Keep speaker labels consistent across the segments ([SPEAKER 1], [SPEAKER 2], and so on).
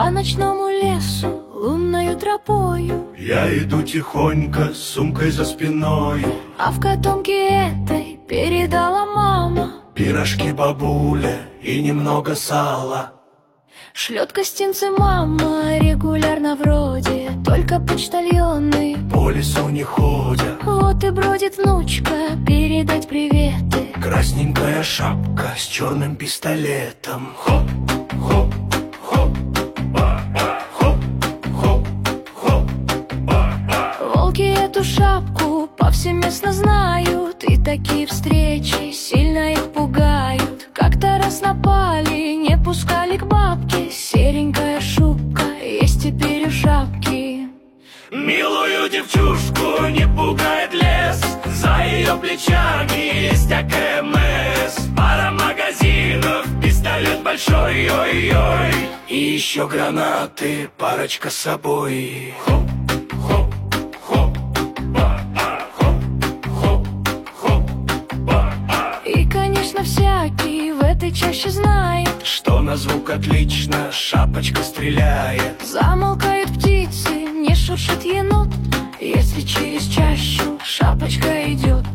[SPEAKER 1] По ночному лесу, лунною тропою,
[SPEAKER 2] я иду тихонько с сумкой за спиной.
[SPEAKER 1] а в котомке этой передала мама
[SPEAKER 2] Пирожки бабуля и немного сала.
[SPEAKER 1] шлет гостинцы мама регулярно вроде, только почтальоны
[SPEAKER 2] По лесу не ходят.
[SPEAKER 1] вот и бродит внучка передать приветы.
[SPEAKER 2] Красненькая шапка с черным пистолетом. Хоп, хоп, хоп, ба-ба, хоп, хоп, хоп, ба-ба.
[SPEAKER 1] Волки эту шапку повсеместно знают, и такие встречи сильно их пугают. Как-то раз напали, не пускали к бабке, серенькая шубка есть теперь у шапки.
[SPEAKER 2] Милую девчушку не пугает лес, за ее плечами есть АКМС. Пара магазинов, пистолет большой, ой-ой. И еще гранаты, парочка с собой. Хоп, хоп, хоп, ба-а, хоп, хоп, хоп, ба-а.
[SPEAKER 1] И, конечно, всякий в этой чаще знает,
[SPEAKER 2] Что на звук отлично шапочка стреляет.
[SPEAKER 1] замолкают птицы, не шуршит енот, если через чащу шапочка идет.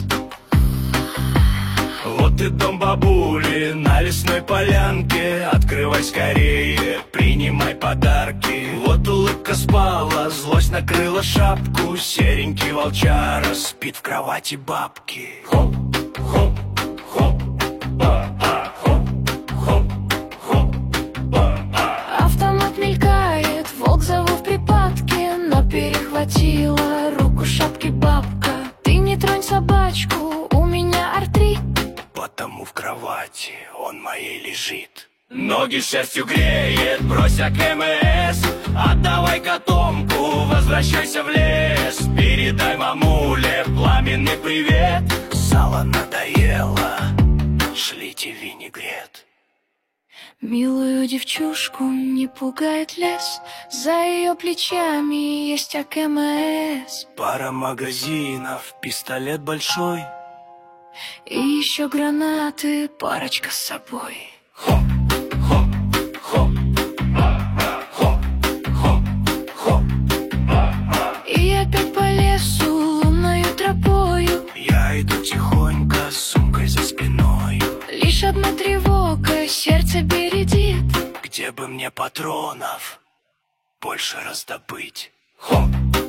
[SPEAKER 2] Вот и дом бабули на лесной полянке. Открывай скорее, принимай подарки. Вот улыбка спала, злость накрыла шапку. Серенький волчара спит в кровати бабки. Хоп, хоп, хоп, ба-а, хоп, хоп, хоп, ба-а.
[SPEAKER 1] Автомат мелькает, волк зову в припадке, но перехватила руку шапки бабка. Ты не тронь собачку, у меня артрит.
[SPEAKER 2] Потому в кровати он моей лежит. Ноги шерстью греет, брось АКМС. Отдавай котомку, возвращайся в лес. Передай мамуле пламенный привет. Сало надоело, шлите винегрет.
[SPEAKER 1] Милую девчушку не пугает лес, за ее плечами есть АКМС.
[SPEAKER 2] Пара магазинов, пистолет большой.
[SPEAKER 1] И еще гранаты, парочка с собой.
[SPEAKER 2] Хоп, хоп, хоп, ба-ба, хоп, хоп, хоп, ба-ба.
[SPEAKER 1] И опять по лесу, лунною тропою,
[SPEAKER 2] Я иду тихонько с сумкой за спиной.
[SPEAKER 1] лишь одна тревога, сердце бередит.
[SPEAKER 2] Где бы мне патронов больше раздобыть? Хоп,